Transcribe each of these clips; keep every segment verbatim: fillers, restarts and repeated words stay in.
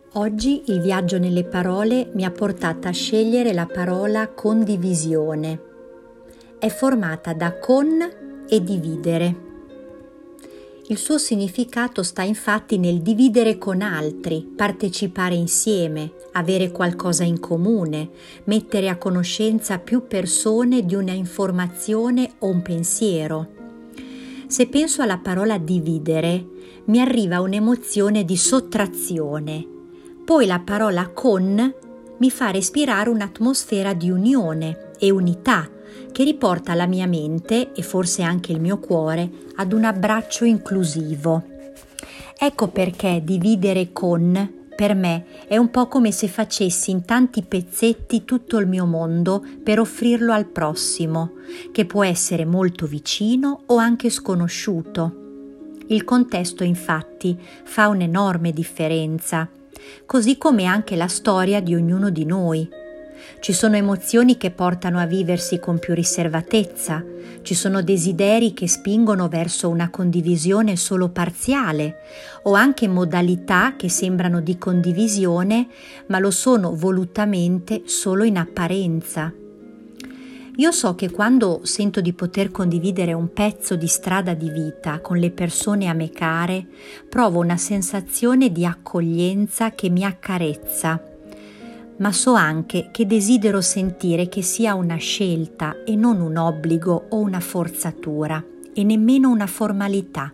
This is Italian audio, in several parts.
Oggi il viaggio nelle parole mi ha portata a scegliere la parola condivisione. È formata da con e dividere. Il suo significato sta infatti nel dividere con altri, partecipare insieme, avere qualcosa in comune, mettere a conoscenza più persone di una informazione o un pensiero. Se penso alla parola dividere, mi arriva un'emozione di sottrazione. Poi la parola con mi fa respirare un'atmosfera di unione e unità che riporta la mia mente e forse anche il mio cuore ad un abbraccio inclusivo. Ecco perché dividere con, per me, è un po' come se facessi in tanti pezzetti tutto il mio mondo per offrirlo al prossimo, che può essere molto vicino o anche sconosciuto. Il contesto, infatti, fa un'enorme differenza, così come anche la storia di ognuno di noi. Ci sono emozioni che portano a viversi con più riservatezza, ci sono desideri che spingono verso una condivisione solo parziale o anche modalità che sembrano di condivisione ma lo sono volutamente solo in apparenza. Io so che quando sento di poter condividere un pezzo di strada di vita con le persone a me care, provo una sensazione di accoglienza che mi accarezza. Ma so anche che desidero sentire che sia una scelta e non un obbligo o una forzatura, e nemmeno una formalità.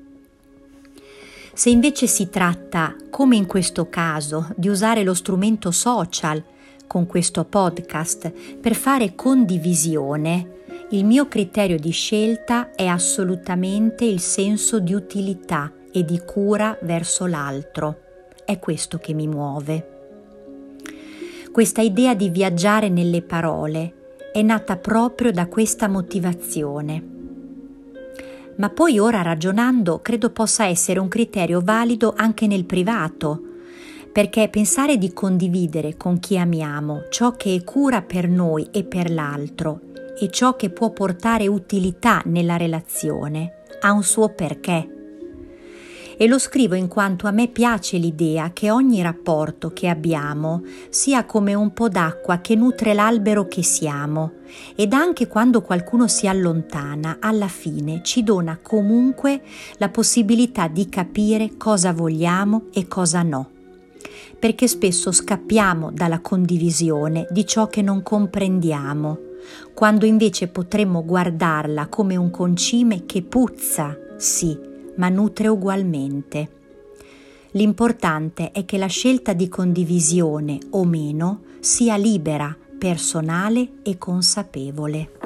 Se invece si tratta, come in questo caso, di usare lo strumento social, con questo podcast, per fare condivisione, il mio criterio di scelta è assolutamente il senso di utilità e di cura verso l'altro. È questo che mi muove. Questa idea di viaggiare nelle parole è nata proprio da questa motivazione. Ma poi ora ragionando credo possa essere un criterio valido anche nel privato, perché pensare di condividere con chi amiamo ciò che è cura per noi e per l'altro e ciò che può portare utilità nella relazione ha un suo perché. E lo scrivo in quanto a me piace l'idea che ogni rapporto che abbiamo sia come un po' d'acqua che nutre l'albero che siamo, ed anche quando qualcuno si allontana, alla fine ci dona comunque la possibilità di capire cosa vogliamo e cosa no, perché spesso scappiamo dalla condivisione di ciò che non comprendiamo, quando invece potremmo guardarla come un concime che puzza, sì, ma nutre ugualmente. L'importante è che la scelta di condivisione o meno sia libera, personale e consapevole.